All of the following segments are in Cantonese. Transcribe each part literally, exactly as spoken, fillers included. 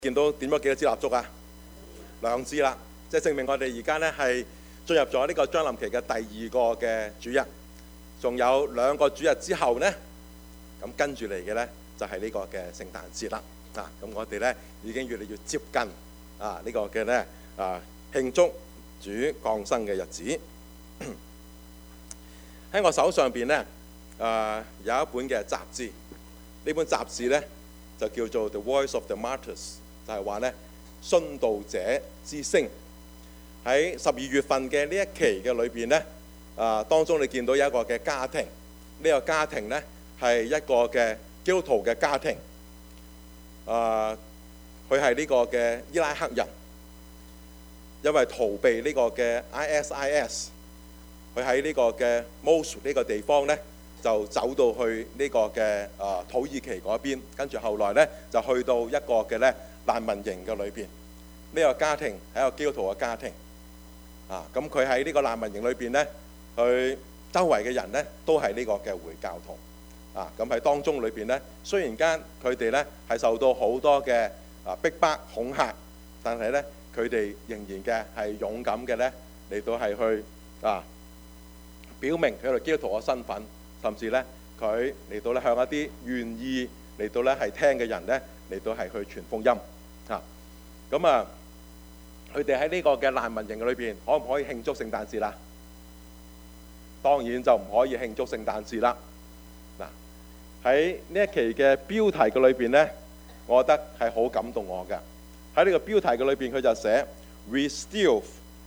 見到點咗幾多支蠟燭啊？兩支啦，即係證明我哋而家呢係進入咗呢個將臨期嘅第二個嘅主日，仲有兩個主日之後呢，咁跟住嚟嘅呢就係呢個嘅聖誕節啦。啊，咁我哋呢已經越嚟越接近啊呢個嘅呢啊慶祝主降生嘅日子。喺我手上邊呢，啊有一本嘅雜誌，呢本雜誌呢就叫做《The Voice of the Martyrs》。就係話咧，殉道者之聲喺十二月份嘅呢一期嘅裏邊咧，啊當中你見到有一個嘅家庭，呢、這個家庭咧係一個嘅基督徒嘅家庭，啊佢係呢個嘅伊拉克人，因為逃避呢個嘅 I S I S， 佢喺呢個嘅 Mosul 呢個地方咧就走到去呢個嘅啊土耳其嗰邊，跟住後來咧就去到一個嘅咧難民營嘅裏邊，呢、這個家庭係一個基督徒嘅家庭，啊，咁佢喺呢個難民營裏邊呢，佢周圍嘅人呢都係呢個嘅回教徒，啊，咁喺當中裏邊呢，雖然間佢哋呢係受到好多嘅啊逼迫恐嚇，但係呢，佢哋仍然嘅係勇敢嘅呢嚟到係去啊表明佢哋基督徒嘅身份，甚至呢，佢嚟到咧向一啲願意嚟到咧係聽嘅人呢嚟到係去傳福音。啊，咁啊，佢哋喺呢個嘅難民營裏邊，可唔可以慶祝聖誕節啦？當然就唔可以慶祝聖誕節啦。嗱，喺呢一期嘅標題嘅裏邊呢，我覺得係好感動我嘅。喺呢個標題嘅裏邊，佢就寫 We still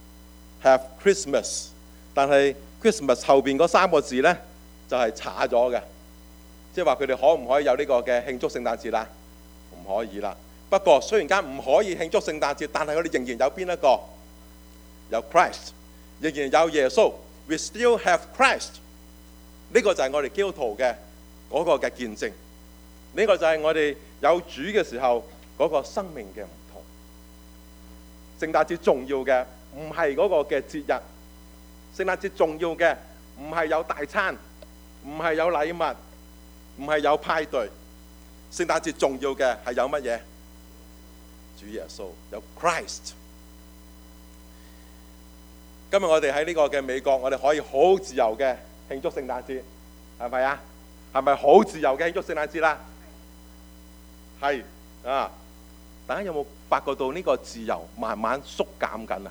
have Christmas， 但係 Christmas 後邊嗰三個字呢，就係查咗嘅，即係話佢哋可唔可以有呢個嘅慶祝聖誕節啦？唔可以啦。不過雖然間唔可以慶祝聖誕節，但係我哋仍然有邊一個？有 Christ， 仍然有耶穌。We still have Christ。呢個就係我哋基督徒嘅嗰個嘅見證。呢個就係我哋有主嘅時候嗰個生命嘅唔同。聖誕節重要嘅唔係嗰個嘅節日，聖誕節重要嘅唔係有大餐，唔係有禮物，唔係有派對。聖誕節重要嘅係有乜嘢？主耶穌，有 Christ。今日我哋喺呢個嘅美國，我哋可以好自由嘅慶祝聖誕節，係咪啊？係咪好自由嘅慶祝聖誕節啦？係啊！大家有冇發覺到呢個自由慢慢縮減緊啊？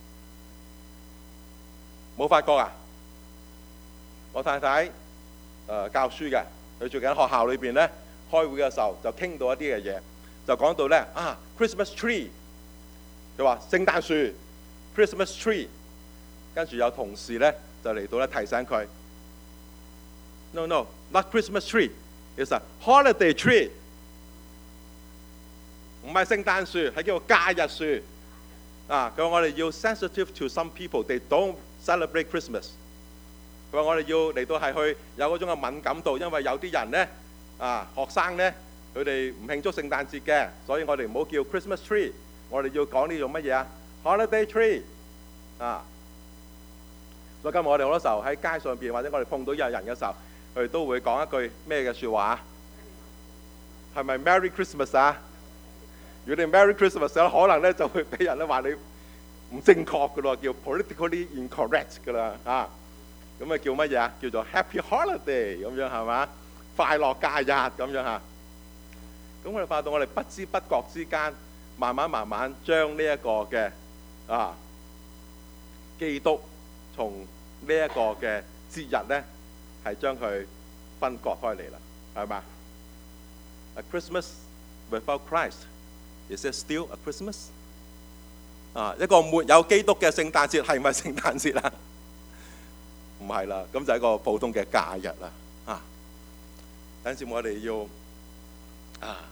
冇發覺啊？我太太誒、呃、教書嘅，佢最近喺學校裏邊咧開會嘅時候就傾到一啲嘅嘢。就講到咧啊 ，Christmas tree， 佢話聖誕樹 ，Christmas tree， 跟住有同事咧就嚟到咧提醒佢 ，no no not Christmas tree，it's a holiday tree， 唔係聖誕樹，係叫做假日樹。啊，佢話我哋要 sensitive to some people，they don't celebrate Christmas。佢話我哋要嚟到係去有嗰種嘅敏感度，因為有啲人咧啊學生咧。佢哋唔慶祝聖誕節嘅，所以我哋唔好叫 Christmas tree， 我哋要講呢種乜嘢啊 ？Holiday tree 啊！所以今日我哋好多時候喺街上邊，或者我哋碰到有人嘅時候，佢哋都會講一句咩嘅説話？係咪 Merry Christmas 啊？如果你 Merry Christmas 咧，可能咧就會俾人咧話你唔正確嘅咯，叫 politically incorrect 嘅啦啊！咁啊叫乜嘢啊？叫做 Happy Holiday 咁樣係嘛？快樂假日咁樣嚇。咁我哋發到我哋不知不覺之間，慢慢慢慢將呢一個嘅啊基督從呢一個嘅節日咧，係將佢分割開嚟啦，係嘛？A Christmas without Christ is it still a Christmas？ 啊，一個沒有基督嘅聖誕節係咪聖誕節啊？唔係啦，咁就係一個普通嘅假日啦。啊，等陣我哋要。啊！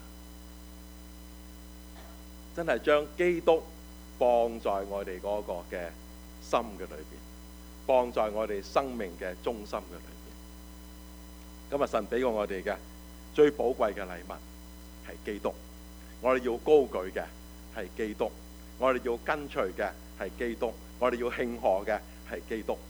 真係將基督放在我哋嗰個嘅心嘅裏邊，放在我哋生命嘅中心嘅裏邊。今日神俾過我哋嘅最寶貴嘅禮物係基督，我哋要高舉嘅係基督，我哋要跟隨嘅係基督，我哋要慶賀嘅係基督。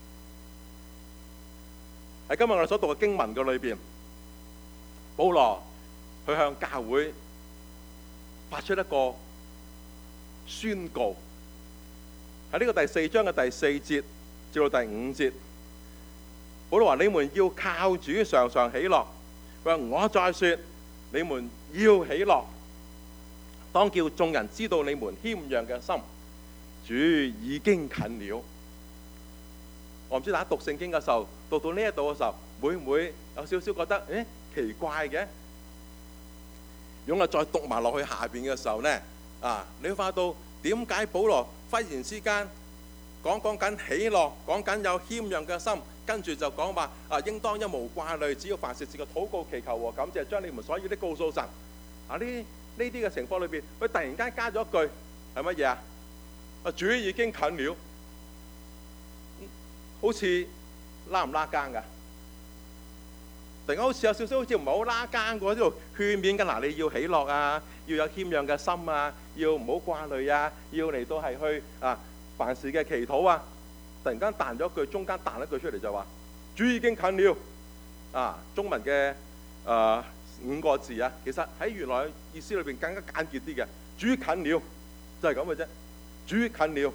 喺今日我哋所讀嘅經文嘅裏邊，保羅佢向教會發出一個宣告。喺呢個第四章嘅第四節至到第五節，保羅話：你們要靠主常常喜樂。佢話：我再說，你們要喜樂，當叫眾人知道你們謙讓嘅心，主已經近了。我唔知大家讀聖經嘅時候，讀到呢一度嘅時候，會唔會有少少覺得誒奇怪嘅？如果我再讀埋落去下邊嘅時候呢，啊，你會發到點解保羅忽然之間講講緊喜樂，講緊有謙讓嘅心，跟住就講話啊，應當一無掛慮，只要凡事藉個禱告祈求和感謝，將你們所要的告訴神。啊，呢呢啲嘅情況裏邊，佢突然間加咗一句係乜嘢啊？啊，主已經近了，好似拉唔拉更㗎？突然間好似有少少好似唔係好拉更嘅喎，呢度勸勉緊嗱，你要喜樂啊，要有謙讓嘅心啊，要唔好掛慮啊，要嚟到係去啊凡事嘅祈禱啊。突然間彈咗一句，中間彈一句出嚟就話主已經近了啊！中文嘅誒、呃、五個字啊，其實喺原來意思裏邊更加簡潔啲嘅，主近了就係咁嘅啫，主近了，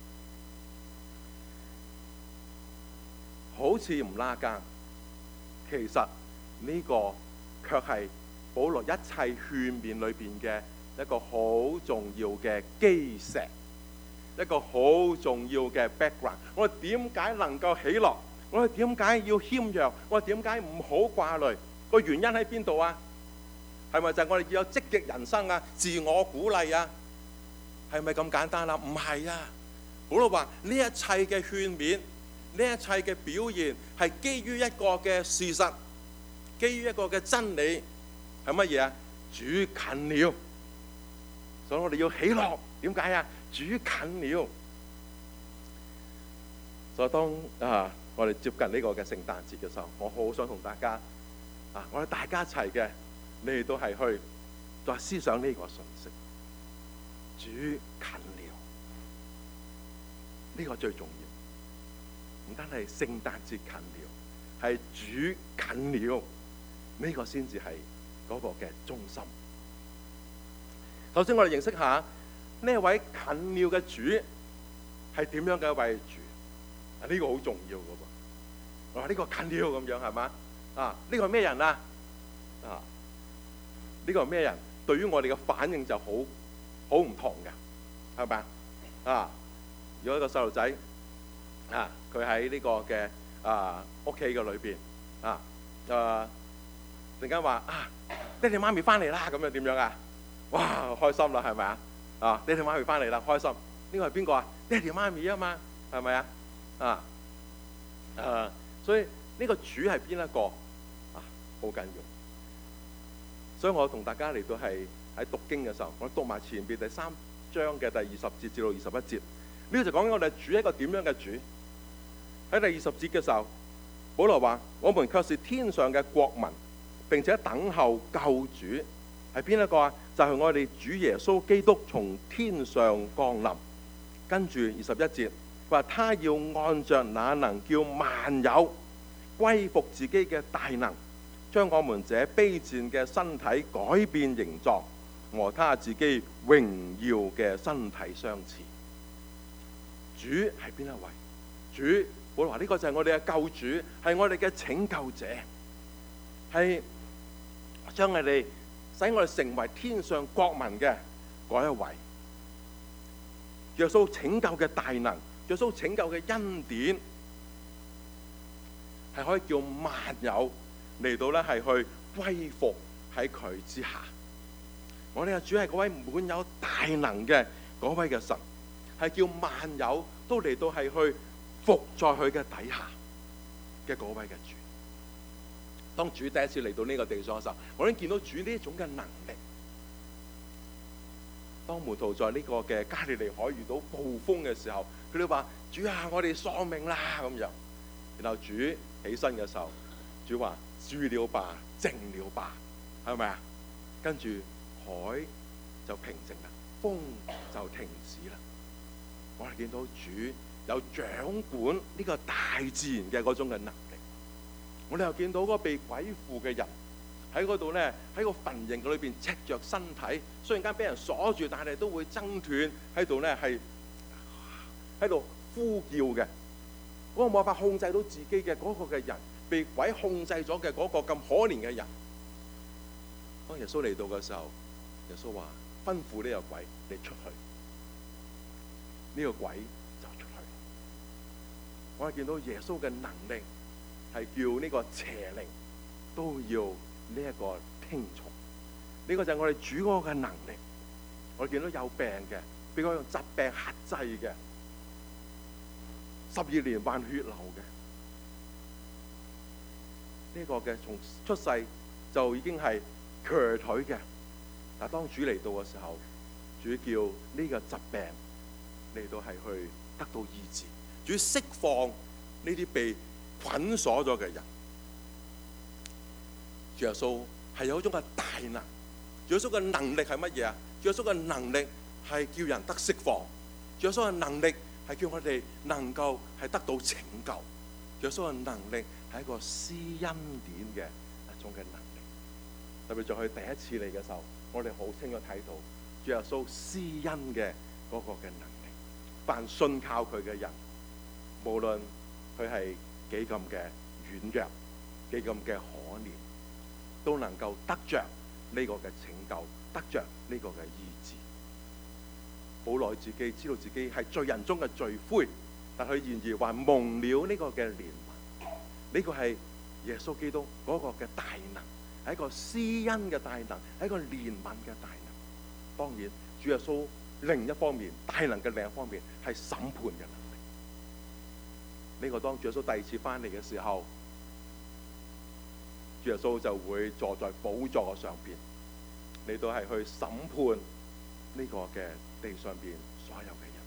好似唔拉更，其實呢個卻係保羅一切勸勉裏邊嘅一個好重要嘅基石，一個好重要嘅 background。我哋點解能夠喜樂？我哋點解要謙讓？我哋點解唔好掛慮？個原因喺邊度啊？係咪就係我哋要有積極人生啊？自我鼓勵啊？係咪咁簡單啊？唔係啊！保羅話呢一切嘅勸勉，呢一切嘅表現係基於一個嘅事實，基於一個嘅真理，係乜嘢啊？主近了，所以我哋要喜樂。點解啊？主近了。所以當啊我哋接近呢個嘅聖誕節嘅時候，我好想同大家啊，我哋大家一齊嘅嚟到係去再思想呢個信息。主近了，呢個最重要。唔單係聖誕節近了，係主近了，呢個先至係嗰個嘅中心。首先我哋認識下呢一位近了嘅主係點樣嘅一位主。啊，呢個好重要嘅噃。我話呢個近了咁樣係嘛？啊，呢個係咩人啊？啊，呢個係咩人？對於我哋嘅反應就好好唔同嘅，係咪啊？啊，如果一個細路仔啊，佢喺呢個嘅啊屋企嘅裏邊啊，誒突然間話啊，爹哋媽咪翻嚟啦，咁樣點樣啊？哇，開心啦，係咪啊？啊，爹哋媽咪翻嚟啦，開心。呢個係邊個啊？爹哋媽咪啊嘛，係咪啊？啊，誒，所以呢個主係邊一個啊？好緊要。所以我同大家嚟到係喺讀經嘅時候，我讀埋前邊第三章嘅第二十節至到二十一節。呢個就講緊我哋主係一個點樣嘅主。喺第二十節嘅時候，保羅話：我們卻是天上嘅國民，並且等候救主。係邊一個啊？就係我哋主耶穌基督從天上降臨。跟住二十一節，佢話他要按着那能叫萬有歸服自己嘅大能，將我們這卑賤嘅身體改變形狀，和他自己榮耀嘅身體相似。主係邊一位？主，保羅話呢個就係我哋嘅救主，係我哋嘅拯救者，係將我哋使我哋成為天上國民嘅嗰一位。耶穌拯救嘅大能，耶穌拯救嘅恩典，係可以叫萬有嚟到咧係去歸服喺佢之下。我哋嘅主係嗰位滿有大能嘅嗰位嘅神，係叫萬有都嚟到係去服在佢嘅底下嘅嗰位嘅主。當主第一次嚟到呢個地上嘅時候，我已經見到主呢一種嘅能力。當門徒在呢個嘅加利利海遇到暴風嘅時候，佢哋話：主啊，我哋喪命啦咁樣。然後主起身嘅時候，主話：住了吧，靜了吧，係咪啊？跟住海就平靜啦，風就停止啦。我哋見到主有掌管呢個大自然嘅嗰種嘅能力。我哋又見到嗰個被鬼附嘅人喺嗰度咧，喺個墳塋裏邊赤着身體，雖然間俾人鎖住，但係都會掙斷喺度咧，係喺度呼叫嘅。嗰個冇辦法控制到自己嘅嗰個嘅人，被鬼控制咗嘅嗰個咁可憐嘅人，當耶穌嚟到嘅時候，耶穌話吩咐呢個鬼你出去，呢個鬼就出去。我哋見到耶穌嘅能力係叫呢個邪靈都要呢一個聽從，呢個就係我哋主嗰個嘅能力。我哋見到有病嘅，俾佢用疾病克制嘅，十二年患血流嘅，呢個嘅從出世就已經係瘸腿嘅。但當主嚟到嘅時候，主叫呢個疾病嚟到係去得到醫治，主釋放呢啲被捆鎖咗嘅人。主耶穌係有一種嘅大能，主耶穌嘅能力係乜嘢啊？主耶穌嘅能力係叫人得釋放，主耶穌嘅能力係叫我哋能夠係得到拯救，主耶穌嘅能力係一個施恩典嘅一種嘅能力。特別在佢第一次嚟嘅時候，我哋好清楚睇到主耶穌施恩嘅嗰個嘅能力。凡信靠佢嘅人，無論佢係幾咁嘅軟弱，幾咁嘅可憐，都能夠得着呢個嘅拯救，得着呢個嘅醫治。保羅自己知道自己係罪人中嘅罪魁，但佢然而還蒙了呢個嘅憐憫。呢個係耶穌基督嗰個嘅大能，係一個施恩嘅大能，係一個憐憫嘅大能。當然，主耶穌另一方面大能嘅另一方面係審判嘅能力。呢個當主耶穌第二次翻嚟嘅時候，主耶穌就會坐在寶座上邊，嚟到係去審判呢個嘅地上邊所有嘅人。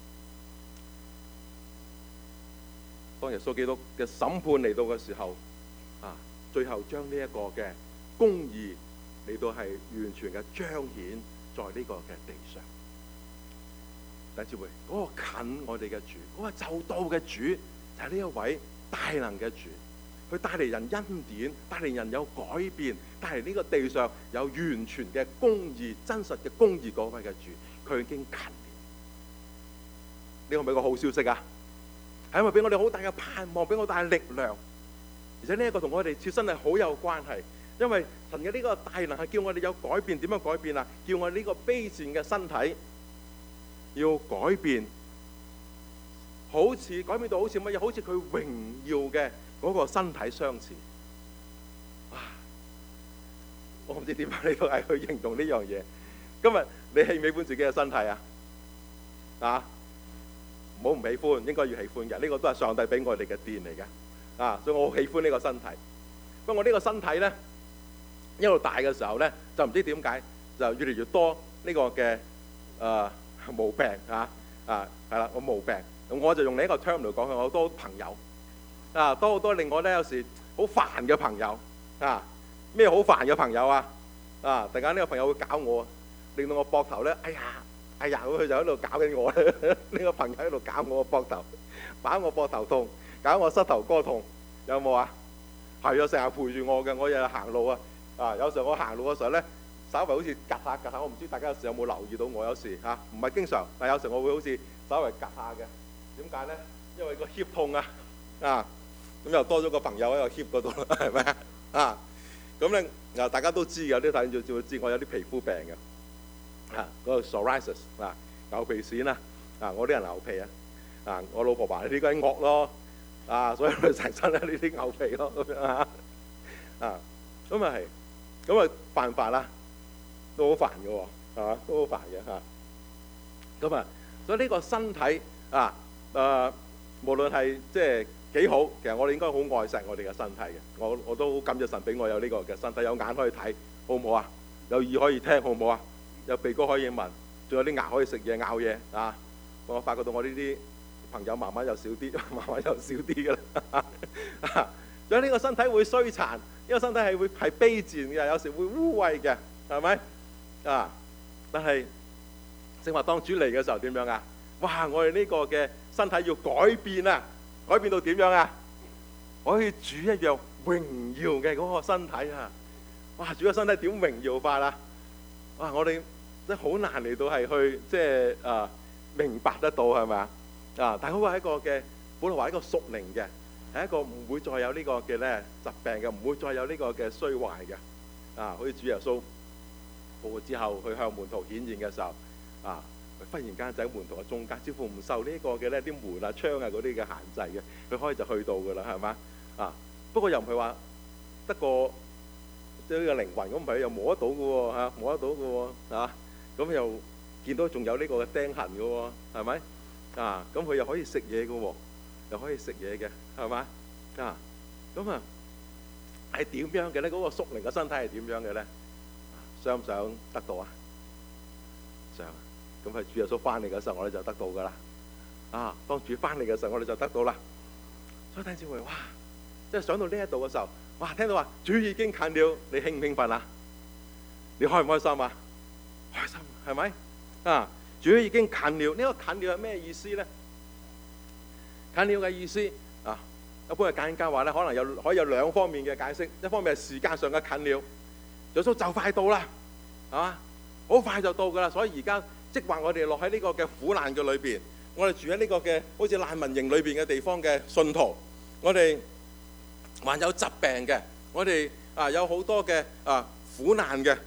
當耶穌基督嘅審判嚟到嘅時候，啊，最後將呢一個嘅公義嚟到係完全嘅彰顯在呢個嘅地上。弟兄姊妹，嗰個近我哋嘅主，嗰個就到嘅主，就係呢一位大能嘅主。佢帶嚟人恩典，帶嚟人有改變，帶嚟呢個地上有完全嘅公義、真實嘅公義嗰位嘅主，佢已經近了。呢個係咪一個好消息啊？係咪俾我哋好大嘅盼望，俾我大嘅力量？而且呢一個同我哋切身係好有關係，因為神嘅呢個大能係叫我哋有改變。點樣改變啊？叫我哋呢個卑賤嘅身體要改變，好似改變到好似乜嘢？好似佢榮耀嘅嗰個身體相似。哇！我唔知點解呢度係去形容呢樣嘢。今日你喜唔喜歡自己嘅身體啊？啊，唔好唔喜歡，應該要喜歡嘅。呢個都係上帝俾我哋嘅殿嚟嘅。啊，所以我好喜歡呢個身體。不過我呢個身體咧，一路大嘅時候咧，就唔知點解就越嚟越多呢個嘅誒毛病啊啊，係啦，我毛病。咁我就用另一個 term 嚟講，我好多朋友啊，多好多令我咧有時好煩嘅朋友啊。咩好煩嘅朋友啊？啊，突然間呢個朋友會搞我，令到我膊頭咧，哎呀哎呀，咁佢就喺度搞緊我咧。呢個朋友喺度搞我個膊頭，搞我膊頭痛，搞我膝頭哥痛，有冇啊？係啊，成日陪住我嘅，我日日行路啊。啊，有時候我行路嘅時候咧，稍微好似趌下趌下，我唔知大家有時有冇留意到我有時嚇，唔係經常，但有時我會好似稍微趌下嘅。點解咧？因為個 hip 痛啊，啊，咁又多咗個朋友喺個 hip 嗰度啦，係咪啊？啊，咁咧啊，大家都知有啲睇住就會知我有啲皮膚病嘅，啊，嗰個 psoriasis 啊，牛皮癬啦，啊，我啲人牛皮啊，啊，我老婆話你呢個係惡咯，啊，所以佢成身咧呢啲牛皮咯，咁樣啊，啊，咁啊係，咁啊犯法啦，都好煩嘅喎，係嘛，都好煩嘅嚇，咁啊，所以呢個身體啊。誒、呃，無論係即係幾好，其實我哋應該好愛錫我哋嘅身體嘅。我我都好感謝神俾我有呢個嘅身體，有眼可以睇，好唔好啊？有耳可以聽，好唔好啊？有鼻哥可以聞，仲有啲牙可以食嘢咬嘢啊！我發覺到我呢啲朋友慢慢又少啲，慢慢又少啲㗎啦。所以呢個身體會衰殘，呢個身體係會係卑賤嘅，有時會污穢嘅，係咪啊？但係正話當主嚟嘅時候點樣啊？哇！我哋呢個嘅身體要改變啊，改變到點樣啊？可以主一樣榮耀嘅嗰個身體啊！ 哇！主嘅身體點榮耀法啊！哇！我哋真係好難嚟到係去即係啊明白得到係咪啊？啊！但係嗰個係一個嘅保羅話一個屬靈嘅，係一個唔會再有呢個嘅咧疾病嘅，唔會再有呢個嘅衰壞嘅。啊！好似主耶穌復活之後，佢向門徒顯現嘅時候，啊！忽然間就喺門徒嘅中間，似乎唔受呢個嘅咧啲門啊、窗啊嗰啲嘅限制嘅，佢可以就去到㗎啦，係嘛？啊！不過又唔係話得個即係呢個靈魂咁，唔係又摸得到嘅喎嚇，摸得到嘅喎嚇，咁又見到仲有呢個嘅釘痕嘅喎，係咪？啊！咁佢又可以食嘢嘅喎，又可以食嘢嘅，係嘛？啊！咁啊係點樣嘅咧？嗰個屬靈嘅身體係點樣嘅咧？想唔想得到啊？想。咁係主耶穌翻嚟嘅時候，我哋就得到噶啦。啊，當主翻嚟嘅時候，我哋就得到啦。所以聽住會哇，即係上到呢一度嘅時候，哇，聽到話主已經近了，你興唔興奮啊？你開唔開心啊？開心，係咪？啊，主已經近了，呢個近了係咩意思咧？近了嘅意思啊，一般嘅解經家話咧，可能有可以有兩方面嘅解釋。一方面係時間上嘅近了，耶穌就快到啦，係嘛？好快就到噶啦，所以而家。即係話我哋落喺呢個嘅苦難嘅裏邊，我哋住喺呢個嘅好似難民營裏邊嘅地方嘅信徒，我哋患有疾病嘅，我哋啊有好多嘅啊苦難嘅。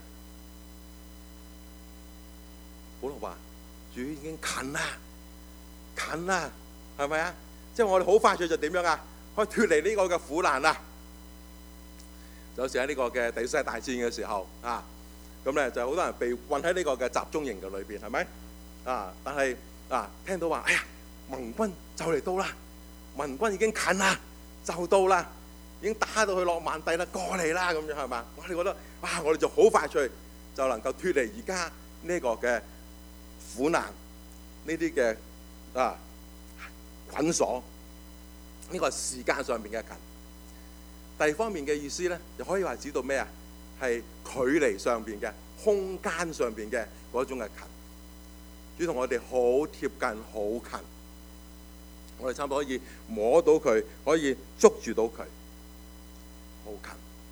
保羅話：主已經近啦，近啦，係咪啊？即係我哋好快脆就點樣啊？可以脫離呢個嘅苦難啦。就好似喺呢個嘅第四次大戰嘅時候啊。咁咧就好多人被困喺呢個嘅集中營嘅裏邊，係咪啊？但係啊，聽到話，哎呀，盟軍就嚟到啦，盟軍已經近啦，就到啦，已經打到去諾曼第啦，過嚟啦，咁樣係嘛？我哋覺得哇，我哋就好快脆就能夠脫離而家呢個嘅苦難，呢啲嘅啊捆鎖，呢個係時間上面嘅近。第二方面嘅意思咧，又可以話指到咩啊？係距離上邊嘅、空間上邊嘅嗰種嘅近，主同我哋好貼近、好近，我哋差唔多可以摸到佢，可以捉住到佢，好近。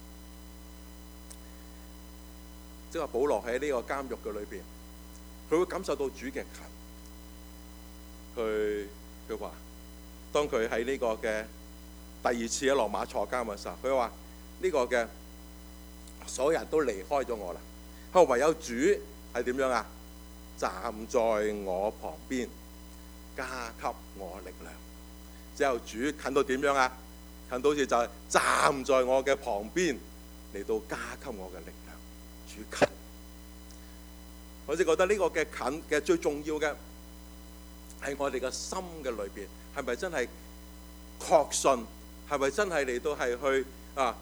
即係話保羅喺呢個監獄嘅裏邊，佢會感受到主嘅近。佢佢話，當佢喺呢個嘅第二次喺羅馬坐監嘅時候，佢話呢個嘅。所有人都離開咗我啦，佢話唯有主係點樣啊？站在我旁邊，加給我力量。之後主近到點樣啊？近到好似就係站在我嘅旁邊嚟到加給我嘅力量。主近，我只覺得呢個嘅近嘅最重要嘅係我哋嘅心嘅裏邊，係咪真係確信？係咪真係嚟到係去啊？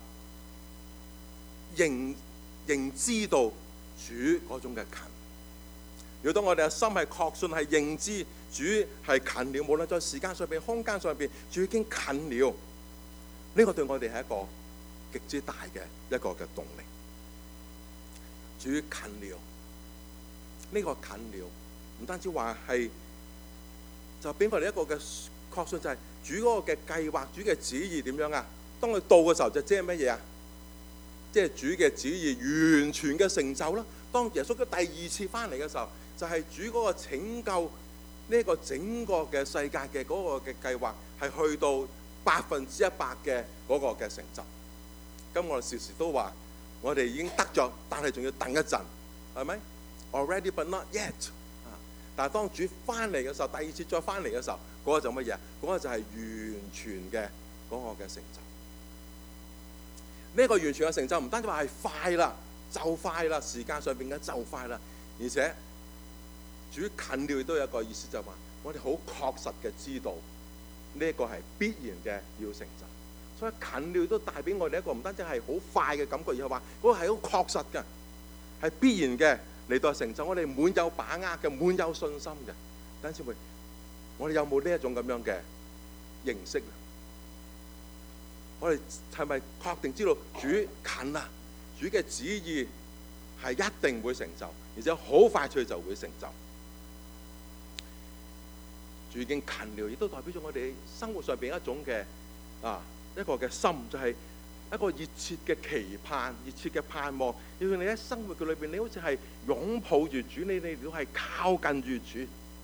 認認知道主嗰種嘅近，如果當我哋嘅心係確信係認知主係近了，無論在時間上邊、空間上邊，主已經近了，呢個對我哋係一個極之大嘅一個嘅動力。主近了，呢個近了，唔單止話係就俾我哋一個嘅確信，就係主嗰個嘅計劃、主嘅旨意點樣啊？當佢到嘅時候，就即係乜嘢啊？即係主嘅旨意完全嘅成就啦。當耶穌嘅第二次翻嚟嘅時候，就係、是、主嗰個拯救呢個整個嘅世界嘅嗰個嘅計劃，係去到百分之一百嘅嗰個嘅成就。咁我哋時時都話，我哋已經得咗，但係仲要等一陣，係咪 ？Already but not yet。但係當主翻嚟嘅時候，第二次再翻嚟嘅時候，嗰、那個就乜嘢？嗰、那個就係完全嘅嗰個嘅成就。呢個完全嘅成就唔單止話係快啦，就快啦，時間上邊嘅就快啦，而且主近了都有一個意思，就係話我哋好確實嘅知道呢一個係必然嘅要成就，所以近了都帶俾我哋一個唔單止係好快嘅感覺，而係話嗰個係好確實嘅，係必然嘅嚟到成就，我哋滿有把握嘅，滿有信心嘅。等陣先會，我哋有冇呢一種咁樣嘅認識？我哋係咪確定知道主近啦？主嘅旨意係一定會成就，而且好快脆就會成就。主已經近了，亦都代表咗我哋生活上邊一種嘅啊一個嘅心，就係一個熱切嘅期盼、熱切嘅盼望，要讓你喺生活嘅裏邊，你好似係擁抱住主，你你都係靠近住主，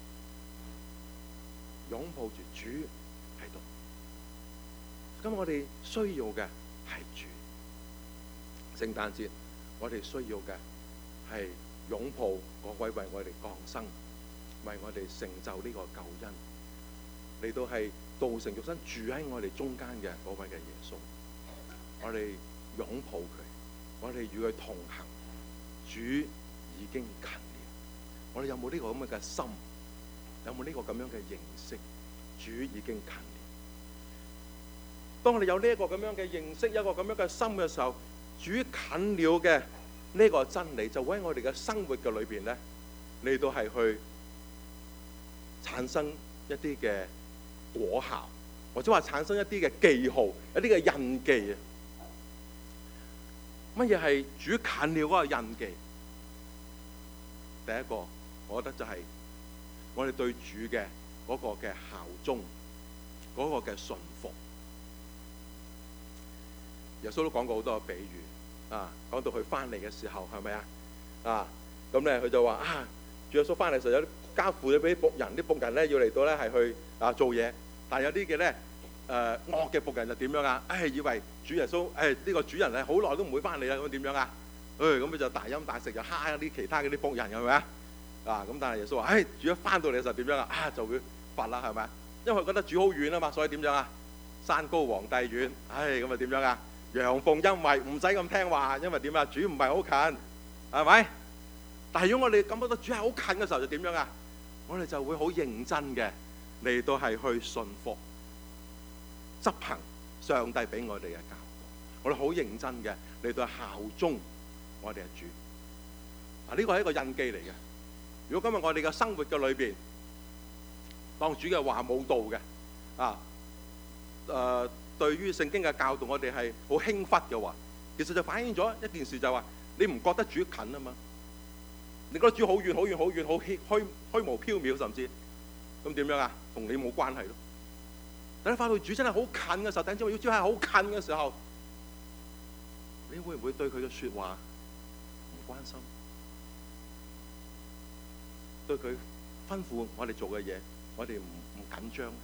擁抱住主喺度。咁我哋需要嘅係主。聖誕節我哋需要嘅係擁抱嗰位為我哋降生、為我哋成就呢個救恩，嚟到係道成肉身住喺我哋中間嘅嗰位嘅耶穌。我哋擁抱佢，我哋與佢同行。主已經近了，我哋有冇呢個咁樣嘅心？有冇呢個咁樣嘅認識？主已經近了。當我哋有呢一個咁樣嘅認識，一個咁樣嘅心嘅時候，主近了嘅呢個真理就會喺我哋嘅生活嘅裏邊咧，嚟到係去產生一啲嘅果效，或者話產生一啲嘅記號，一啲嘅印記啊！乜嘢係主近了嗰個印記？第一個，我覺得就係我哋對主嘅嗰個嘅效忠，嗰個嘅順服。耶穌都講過好多個比喻啊，講到佢翻嚟嘅時候係咪啊？啊，咁咧佢就話啊，主耶穌翻嚟時候有啲交付咗俾啲僕人，啲僕人咧要嚟到咧係去啊做嘢，但係有啲嘅咧。誒、呃、惡嘅僕人就點樣啊？誒、哎、以為主耶穌誒呢個主人咧好耐都唔會翻嚟啦，咁點樣啊？誒咁佢就大飲大食，就蝦啲其他嗰啲僕人，係咪啊？啊咁但係耶穌話：誒、哎、主一翻到嚟嘅時候點樣啊？啊就會罰啦，係咪啊？因為佢覺得主好遠啊嘛，所以點樣啊？山高皇帝遠，唉咁啊點樣啊？陽奉陰違，唔使咁聽話，因為點啊？主唔係好近，係咪？但係如果我哋感覺到主係好近嘅時候，就點樣啊？我哋就會好認真嘅嚟到係去順服。執行上帝俾我哋嘅教導，我哋好認真嘅嚟到效忠我哋嘅主。啊，呢個係一個印記嚟嘅。如果今日我哋嘅生活嘅裏邊，當主嘅話冇道嘅，啊，誒、呃，對於聖經嘅教導我哋係好輕忽嘅話，其實就反映咗一件事，就係話你唔覺得主近啊嘛？你覺得主好遠好遠好遠好虛虛虛無縹緲，甚至咁點樣啊？同你冇關係咯。等你發到主真係好近嘅時候，等住要主係好近嘅時候，你會唔會對佢嘅說話唔關心？對佢吩咐我哋做嘅嘢，我哋唔唔緊張？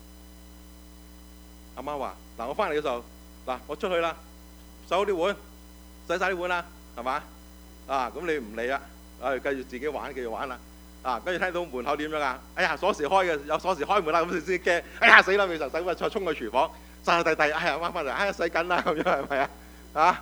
阿媽話：嗱，我翻嚟嘅時候，嗱，我出去啦，洗好啲碗，洗晒啲碗啦，係嘛？啊，咁你唔理啦，啊，繼續自己玩，繼續玩啦。啊！跟住聽到門口點樣啊？哎呀，鎖匙開嘅，有鎖匙開門啦，咁先先驚。哎呀，死啦！未就洗碗，再衝去廚房，晒弟弟，哎呀，翻返嚟，哎呀，洗緊啦，咁樣係咪啊？啊！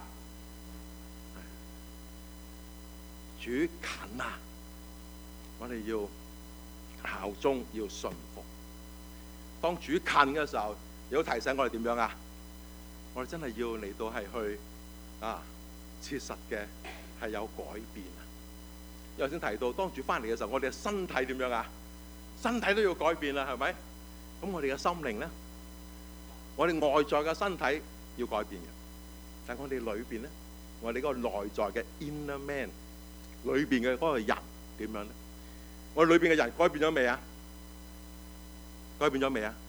主近啊！我哋要效忠，要順服。當主近嘅時候，亦都提醒我哋點樣啊？我哋真係要嚟到係去啊，切實嘅係有改變。頭先提到，當主翻嚟嘅時候，我哋嘅身體點樣啊？身體都要改變啦，係咪？咁我哋嘅心靈咧，我哋外在嘅身體要改變嘅，但係我哋裏邊咧，我哋嗰個內在嘅 inner man 裏邊嘅嗰個人點樣咧？我哋裏邊嘅人改變咗未啊？改變咗未啊？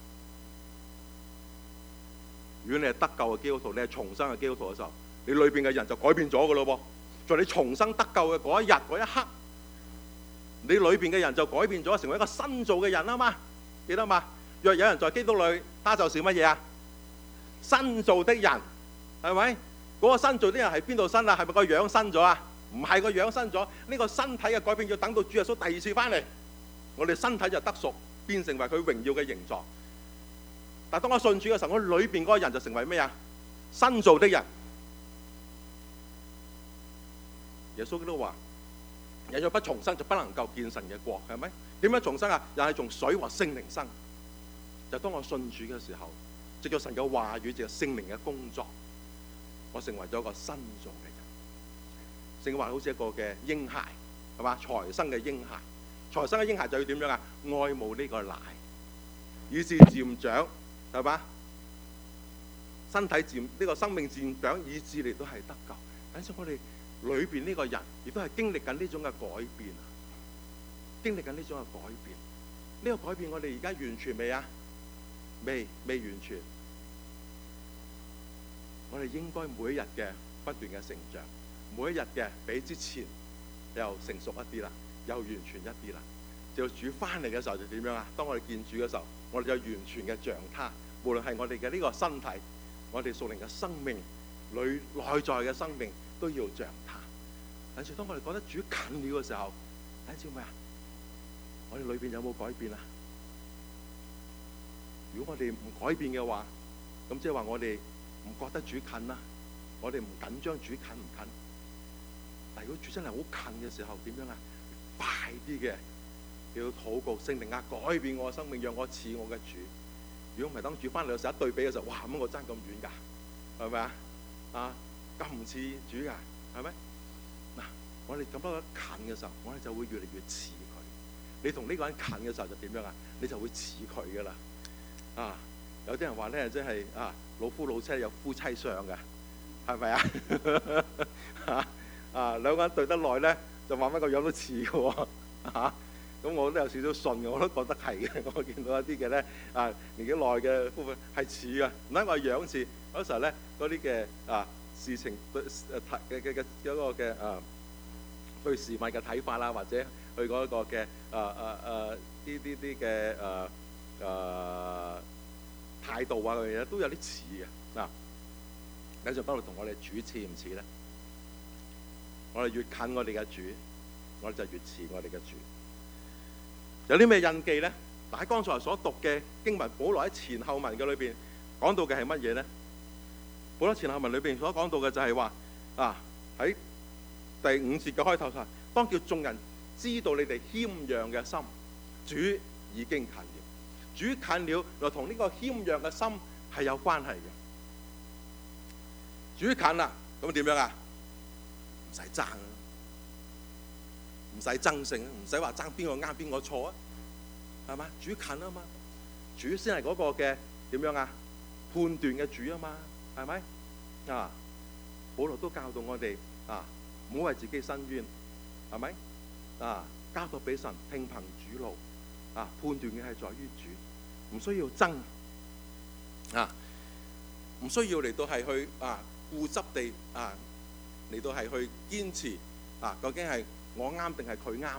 如果你係得救嘅基督徒，你係重生嘅基督徒嘅時候，你裏邊嘅人就改變咗噶咯噃。在你重生得救嘅嗰一日嗰一刻，你裏邊嘅人就改變咗，成為一個新造嘅人啊嘛，記得嘛？若有人在基督裏，他就是乜嘢啊？新造的人，係咪？嗰個新造的人係邊度新啊？係咪個樣新咗啊？唔係個樣新咗，呢個身體嘅改變要等到主耶穌第二次翻嚟，我哋身體就得贖，變成為佢榮耀嘅形狀。但係當我信主嘅時候，我裏邊嗰個人就成為咩啊？新造的人。耶穌都話：人若不重生，就不能夠見神嘅國，係咪？點樣重生啊？又係從水和聖靈生。就當我信主嘅時候，藉著神嘅話語，藉著聖靈嘅工作，我成為咗一個新造嘅人。聖經話好似一個嘅嬰孩，係嘛？才生嘅嬰孩，才生嘅嬰孩就要點樣啊？愛慕呢個奶，以致漸長，係嘛？身體漸呢、這個生命漸長，以致你都係得救。等陣我哋。裏邊呢個人亦都係經歷緊呢種嘅改變啊！經歷緊呢種嘅改變，呢、這個改變我哋而家完全未啊？未未完全。 我哋應該每一日嘅不斷嘅成長，每一日嘅比之前又成熟一啲啦，又完全一啲啦。就主翻嚟嘅時候就點樣啊？當我哋見主嘅時候，我哋就完全嘅像他。無論係我哋嘅呢個身體，我哋屬靈嘅生命裏內在嘅生命都要像他。但是當我哋覺得主近了嘅時候，睇知咩啊？我哋裏邊有冇改變啊？如果我哋唔改變嘅話，咁即係話我哋唔覺得主近啦，我哋唔緊張主近唔近。但如果主真係好近嘅時候，點樣啊？快啲嘅要禱告，聖靈啊，改變我嘅生命，讓我似我嘅主。如果唔係等主翻嚟嘅時候一對比嘅時候，哇！咁我爭咁遠㗎，係咪啊？啊，咁唔似主㗎，係咪？嗱，我哋咁多近嘅時候，我哋就會越嚟越似佢。你同呢個人近嘅時候就點樣啊？你就會似佢㗎啦。啊，有啲人話咧，即係啊，老夫老妻有夫妻相㗎，係咪啊？啊啊，兩個人對得耐咧，就慢慢個樣都似嘅喎，嚇。咁我都有少少信嘅，我都覺得係嘅。我見到一啲嘅咧，啊年紀耐嘅夫婦係似嘅，唔單係樣似，有時候咧嗰啲嘅啊事情對誒睇嘅嘅嘅嗰個嘅啊對事物嘅睇法啦，或者佢嗰個嘅啊啊啊啲啲啲嘅誒誒態度啊嗰樣嘢都有啲似嘅嗱。繼續翻嚟同我哋主似唔似咧？我哋越近我哋嘅主，我哋就越似我哋嘅主。有啲咩印記咧？喺剛才所讀嘅經文，保羅喺前後文嘅裏邊講到嘅係乜嘢咧？保羅前後文裏邊所講到嘅就係話啊，喺第五節嘅開頭就當叫眾人知道你哋謙讓嘅心，主已經近了。主近了，就同呢個謙讓嘅心係有關係嘅。主近啦，咁點樣啊？唔使爭，唔使爭勝，唔使話爭邊個啱邊個錯啊，係嘛？主近啊嘛，主先係嗰個嘅點樣啊？判斷嘅主啊嘛，係咪啊？保羅都教導我哋啊，唔好為自己申冤，係咪啊？交託俾神，聽憑主路啊，判斷嘅係在於主，唔需要爭啊，唔需要嚟到係去啊固執地啊。嚟到係去堅持啊，究竟係我啱定係佢啱？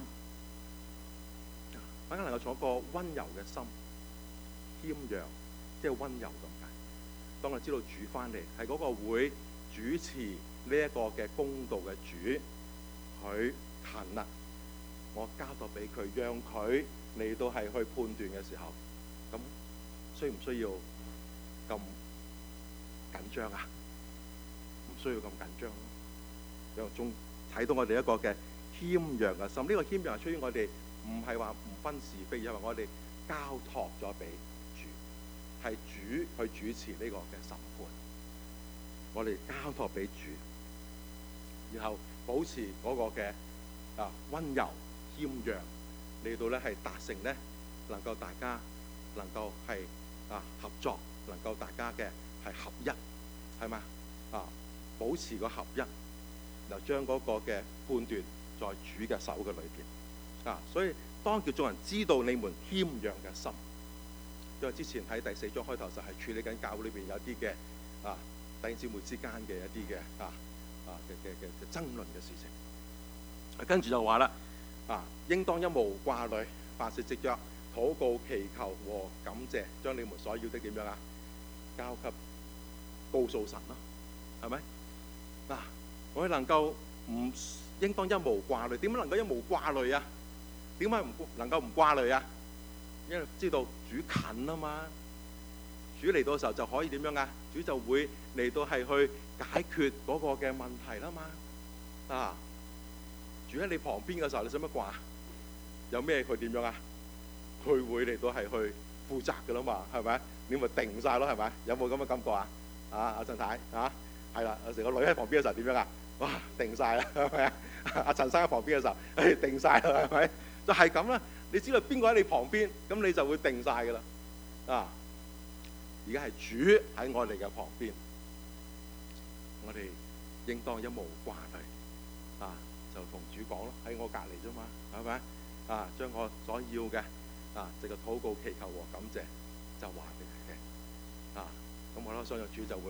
反而能夠從一個溫柔嘅心，謙讓，即係溫柔咁解。當我知道主翻嚟係嗰個會主持呢一個嘅公道嘅主，佢近啦，我交託俾佢，讓佢嚟到係去判斷嘅時候，咁需唔需要咁緊張啊？唔需要咁緊張。又仲睇到我哋一個嘅謙讓嘅心，呢、這個謙讓係出於我哋唔係話唔分是非，因為我哋交託咗俾主，係主去主持呢個嘅審判，我哋交託俾主，然後保持嗰個嘅啊溫柔謙讓嚟到咧係達成咧，能夠大家能夠係啊合作，能夠大家嘅係合一，係嘛啊保持個合一。就將嗰個嘅判斷在主嘅手嘅裏邊啊，所以當叫眾人知道你們謙讓嘅心，因為之前喺第四章開頭就係處理緊教會裏邊有啲嘅啊弟兄姊妹之間嘅一啲嘅啊啊嘅嘅嘅嘅爭論嘅事情，啊、跟住就話啦啊，應當一無掛慮，凡事藉着禱告祈求和感謝，將你們所要的點樣啊交給告訴神咯，係咪嗱？我哋能夠唔應當一無掛慮，點樣能夠一無掛慮啊？點解唔能夠唔掛慮啊？因為知道主近啊嘛，主嚟到嘅時候就可以點樣啊？主就會嚟到係去解決嗰個嘅問題啦嘛。啊，主喺你旁邊嘅時候，你使乜掛？有咩佢點樣啊？佢會嚟到係去負責㗎啦嘛，係咪？你咪定晒咯，係咪？有冇咁嘅感覺啊？啊，阿陳太啊，係啦，有時個女喺旁邊嘅時候點樣啊？哇，定晒啦，係咪啊？阿陳生喺旁邊嘅時候，誒定晒啦，係咪？就係咁啦。你知道邊個喺你旁邊，咁你就會定晒噶啦。啊，而家係主喺我哋嘅旁邊，我哋應當一無掛慮。啊，就同主講咯，喺我隔離啫嘛，係咪？啊，將我所要嘅啊，藉個禱告祈求和感謝，就話俾佢聽。啊，咁我都相信主就會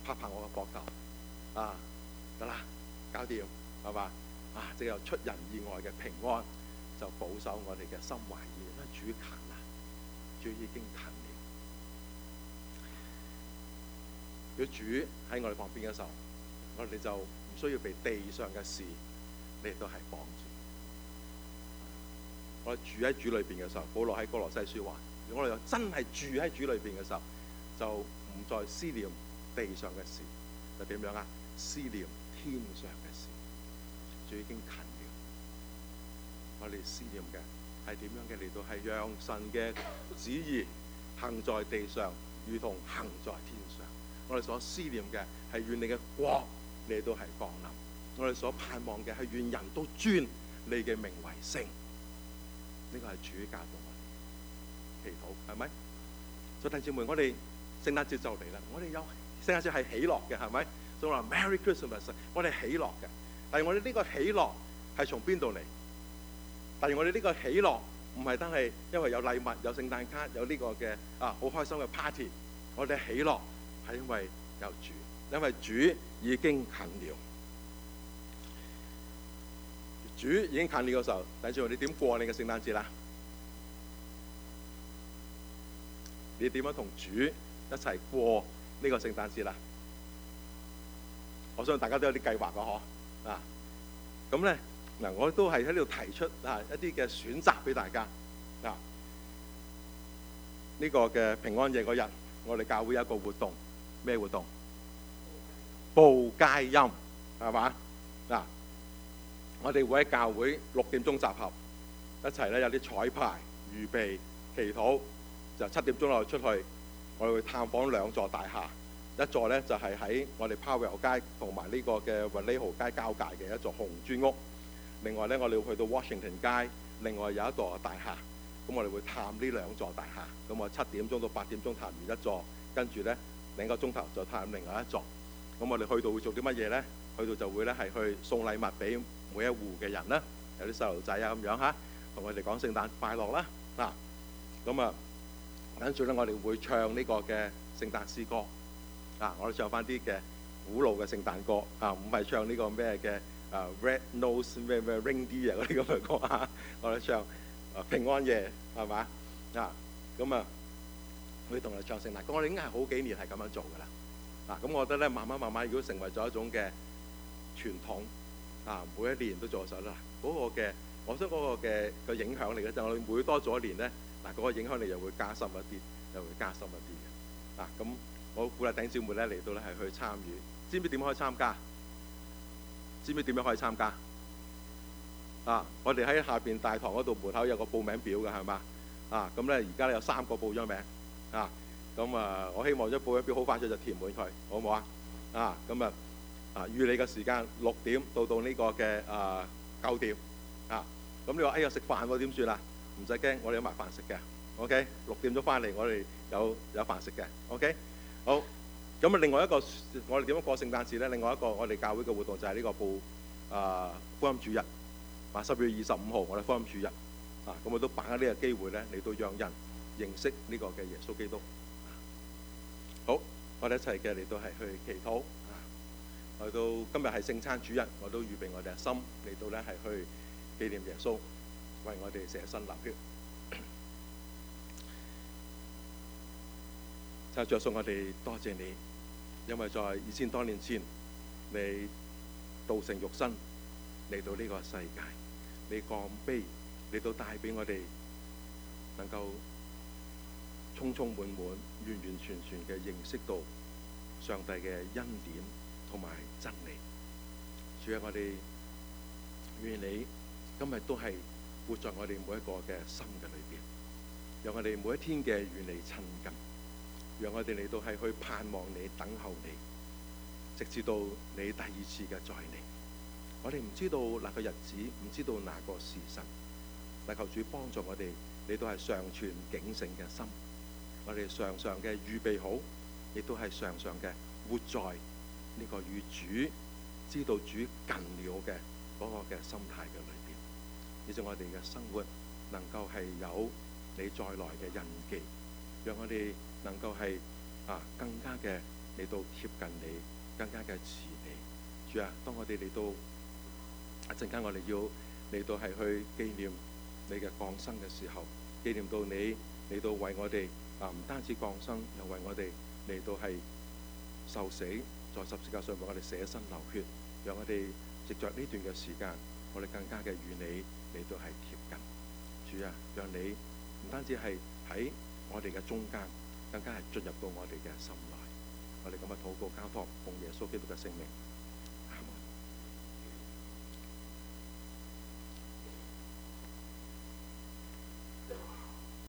拍拍我嘅膊頭，啊，得啦，搞掂，係嘛？啊，即係有出人意外嘅平安，就保守我哋嘅心懷意。因為主近啦，主已經近了。如果主喺我哋旁邊嘅時候，我哋就唔需要被地上嘅事，你亦都係綁住。我哋住喺主裏邊嘅時候，保羅喺哥羅西書話：如果我哋真係住喺主裏邊嘅時候，就唔再思念地上嘅事，就點樣啊？思念天上嘅事。主已經近了，我哋思念嘅係點樣嘅？嚟到係讓神嘅旨意行在地上，如同行在天上。我哋所思念嘅係願你嘅國嚟到係降臨。我哋所盼望嘅係願人都尊你嘅名為聖。呢個係主教導我哋祈禱，係咪？所以弟兄姊妹，我哋聖誕節就嚟啦。我哋有聖誕節係喜樂嘅，係咪？所以話 Merry Christmas， 我哋喜樂嘅。但係我哋呢個喜樂係從邊度嚟？但係我哋呢個喜樂唔係單係因為有禮物、有聖誕卡、有呢個嘅啊好開心嘅 party。我哋喜樂係因為有主，因為主已經近了。主已經近了嘅時候，等住你點過你嘅聖誕節啦？你點樣同主一齊過呢個聖誕節啦？我相信大家都有啲計劃嘅嗬。啊，咁咧嗱，我都係喺呢度提出啊一啲嘅選擇俾大家。啊，呢個嘅平安夜嗰日，我哋教會有一個活動，咩活動？報佳音，係嘛？嗱，我哋會喺教會六點鐘集合，一齊咧有啲彩排、預備、祈禱，就七點鐘落出去，我哋會探訪兩座大廈。一座咧就係、是、喺我哋 Powell 街同埋呢個嘅 Vallejo 街交界嘅一座紅磚屋。另外咧，我哋會去到 Washington 街，另外有一座大廈。咁我哋會探呢兩座大廈。咁我七點鐘到八點鐘探完一座，跟住咧另一個鐘頭就探另外一座。咁我哋去到會做啲乜嘢咧？去到就會咧係去送禮物俾每一戶嘅人啦，有啲細路仔啊咁樣嚇，同佢哋講聖誕快樂啦。嗱，咁啊，跟住咧我哋會唱呢個嘅聖誕詩歌。啊！我哋唱翻啲嘅古老嘅聖誕歌啊，唔係唱呢個咩嘅啊 Red Nose 咩咩 Reindeer 嗰啲咁嘅歌啊。我哋唱啊平安夜係嘛啊？咁啊，會同你唱聖誕歌。我哋已經係好幾年係咁樣做㗎啦。啊，咁我覺得咧，慢慢慢慢，如果成為咗一種嘅傳統啊，每一年都做咗啦。嗰個嘅，我想嗰個嘅個影響力咧，就我哋每多做一年咧，嗱嗰個影響力又會加深一啲，又會加深一啲嘅。啊，咁。我鼓勵弟兄姊妹咧嚟到咧係去參與，知唔知點可以參加？知唔知點樣可以參加？啊！我哋喺下邊大堂嗰度門口有個報名表嘅，係嘛？啊！咁咧而家咧有三個報咗名，啊！咁啊，我希望咗報名表好快脆就填滿佢，好唔好啊？啊！咁啊啊預你嘅時間六點到到呢個嘅啊九點，啊！咁你話哎呀食飯喎點算啊？唔使驚，我哋有埋飯食嘅 ，OK？ 六點鐘翻嚟，我哋有有飯食嘅 ，OK？好，咁啊，另外一個我哋點樣過聖誕節咧？另外一個我哋教會嘅活動就係呢個報啊福音主日，啊十月二十五號我哋福音主日，啊咁我都把握呢個機會咧嚟到讓人認識呢個嘅耶穌基督。好，我哋一齊嘅嚟到係去祈禱，啊，嚟到今日係聖餐主日，我都預備我哋嘅心嚟到咧係去紀念耶穌，為我哋捨身流血。就着數我哋多謝你，因為在二千多年前，你道成肉身嚟到呢個世界，你降卑嚟到帶俾我哋能夠充充滿滿、完完全全嘅認識到上帝嘅恩典同埋真理。主啊，我哋願你今日都係活在我哋每一個嘅心嘅裏邊，讓我哋每一天嘅與你親近。讓我哋嚟到係去盼望你、等候你，直至到你第二次嘅再嚟。我哋唔知道哪個日子，唔知道哪個時辰，但求主幫助我哋，你都係常存警醒嘅心。我哋常常嘅預備好，亦都係常常嘅活在呢個與主知道主近了嘅嗰個嘅心態嘅裏邊，以致我哋嘅生活能夠係有你再來嘅印記，讓我哋能夠係啊更加嘅嚟到貼近你，更加嘅似你。主啊，當我哋嚟到一陣間，我哋要嚟到係去紀念你嘅降生嘅時候，紀念到你嚟到為我哋啊，唔單止降生，又為我哋嚟到係受死，在十字架上為我哋捨身流血，讓我哋藉着呢段嘅時間，我哋更加嘅與你嚟到係貼近。主啊，讓你唔單止係喺我哋嘅中間，更加係進入到我哋嘅心內。我哋咁嘅禱告交託，奉耶穌基督嘅聖名。